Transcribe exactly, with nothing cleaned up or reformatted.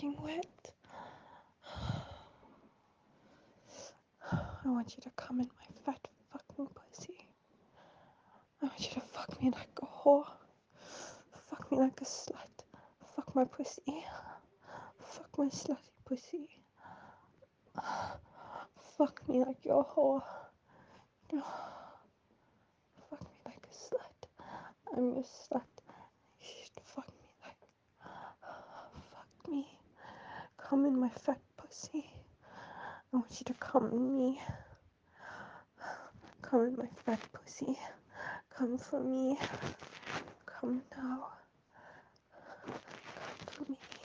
fucking wet. I want you to come in my fat fucking pussy. I want you to fuck me like a whore. Fuck me like a slut. Fuck my pussy. Fuck my slutty pussy. Fuck me like you're a whore. Fuck me like a slut. I'm your slut. You should fuck me like. Fuck me. Come in my fat pussy. I want you to come in me. Come in my fat pussy. Come for me. Come now. Come for me.